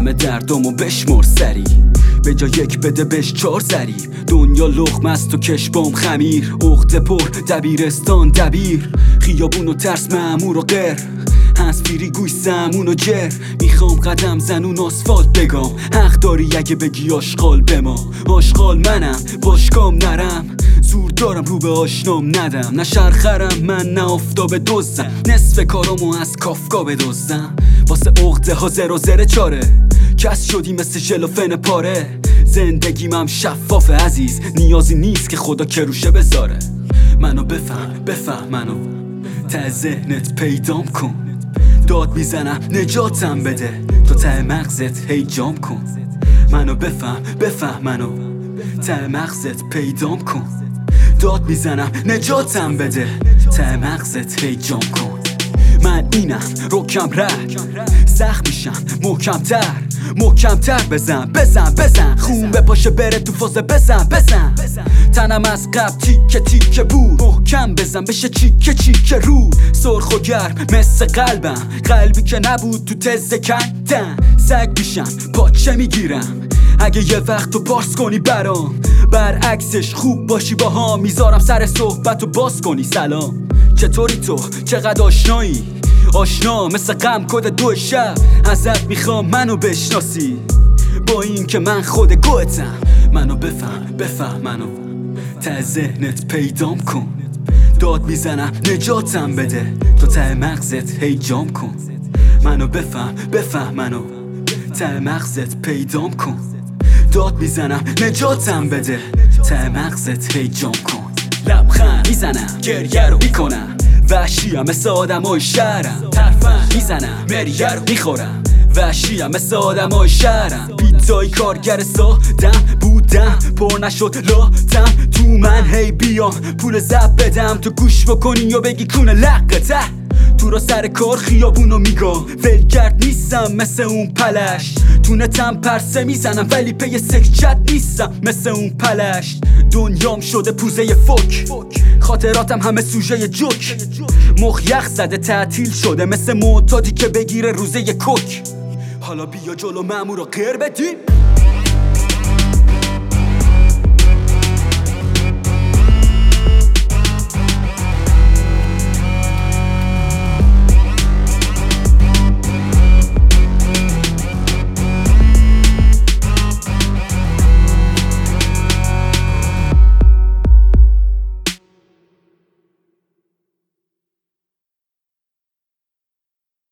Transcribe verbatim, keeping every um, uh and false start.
همه دردامو بشمر سری، به جا یک بده بهش چار زری. دنیا لقمه است و کشبام خمیر، عقده پر دبیرستان دبیر، خیابون و ترس مأمور و غیر، هنس فیری گوی سمون و جر. میخوام قدم زنون آسفالت بگم، حق داری اگه بگی آشغال به ما. آشغال منم باشگام نرم، زور دارم رو به آشنام ندم. نه شرخرم من نه آفتاب دزدم، نصف کارامو از کافکا بدزدم. واسه عقده ها زر و زر چاره، کس شدی مثل ژلوفن پاره. زندگیم هم شفاف عزیز، نیازی نیست که خدا کروشه بذاره. منو بفهم بفهم منو، ته ذهنت پیدام کن. داد میزنم نجاتم بده، تو ته مغزت هی جام کن. منو بفهم بفهم منو، ته مغزت پیدام کن. داد میزنم نجاتم بده، ته مغزت هی جام کن. من اینم رکم رک، سخت میشم محکمتر محکمتر. بزن بزن بزن، خون بپاشه بره تو فاز بزن بزن. تنم از قبل تیکه تیکه بود، محکم بزن بشه چیکه چیکه رو. سرخ و گرم مثل قلبم، قلبی که نبود تو تزه کندن. سگ میشم پاچه میگیرم اگه یه وقت تو پارس کنی برام. برعکسش خوب باشی با ها، میذارم سر صحبت و باز کنی سلام. چطوری تو چقدر آشنایی، آشنا مثل غم کد دو شب. ازت میخوام منو بشناسی، با این که من خود گوتم. منو بفهم بفهم منو، ته ذهنت پیدام کن. داد میزنم نجاتم بده، تو ته مغزت هی جام کن. منو بفهم بفهم منو، ته مغزت پیدام کن. داد میزنم نجاتم بده، ته مغزت هی جام کن. لبخند میزنم گریه رو میکنم، وحشیم مثل آدمای شهرم. ترفند میزنم مریه رو میخورم، وحشیم مثل آدمای شهرم. پیتزای کارگر سادم بودم، پر نشد لاتم تو من. هی بیام پول زب بدم، تو گوش بکنی یا بگی کونه لقته. تو را سر کار خیابونو میگم، ولگرد نیستم مثل اون پلش. تو نتم پرسه میزنم ولی پی سکچت نیستم مثل اون پلش. دنیام شده پوزه فک، خاطراتم همه سوژه جوک. مخ یخ زده تعطیل شده مثل معتادی که بگیره روزه کوک. حالا بیا جلو مأمور رو غیر بدیم،